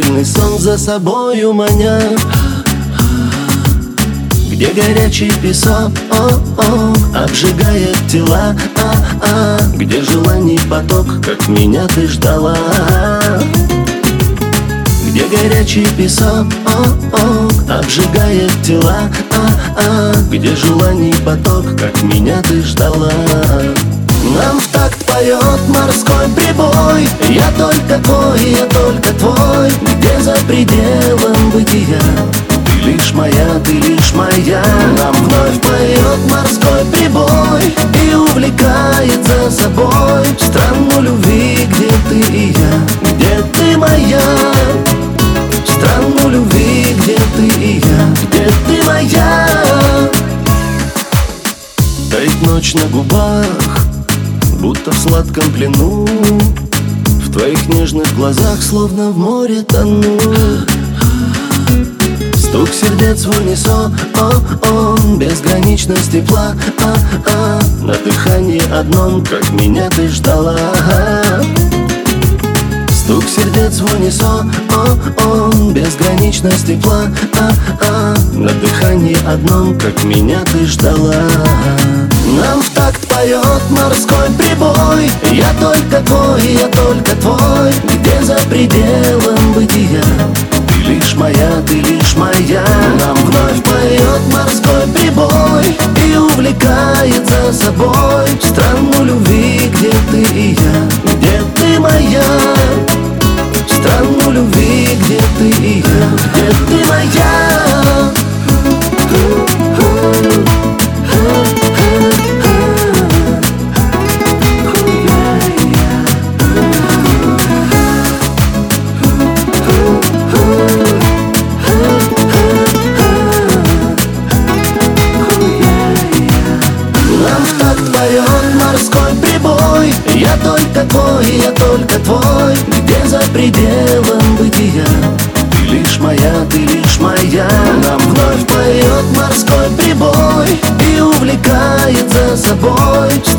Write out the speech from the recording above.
Мучительный сон за собою маня, где горячий песок обжигает тела, где желаний поток, как меня ты ждала. Где горячий песок обжигает тела, где желаний поток, как меня ты ждала. Нам в такт поет морской прибой. Я только твой, я только твой. Где за пределом бытия ты лишь моя, ты лишь моя. Нам вновь поет морской прибой и увлекает за собой в страну любви, где ты и я, где ты моя. В страну любви, где ты и я, где ты моя. Тает ночь на губах, будто в сладком плену. В твоих нежных глазах, словно в море тону. Стук сердец в унисон, безграничность тепла, на дыхании одном, как меня ты ждала. Стук сердец в унисон, безграничность тепла, на дыхании одном, как меня ты ждала. Нам в такт поет морской прибой. Я только твой, я только твой. Где за пределом бытия ты лишь моя, ты лишь моя. Нам вновь поет морской прибой и увлекает за собой в страну любви, где ты и я, где ты моя. В страну любви, где ты и я, где ты моя. Морской прибой. Я только твой, я только твой. Где за пределом бытия ты лишь моя, ты лишь моя. Нам вновь поет морской прибой и увлекает за собой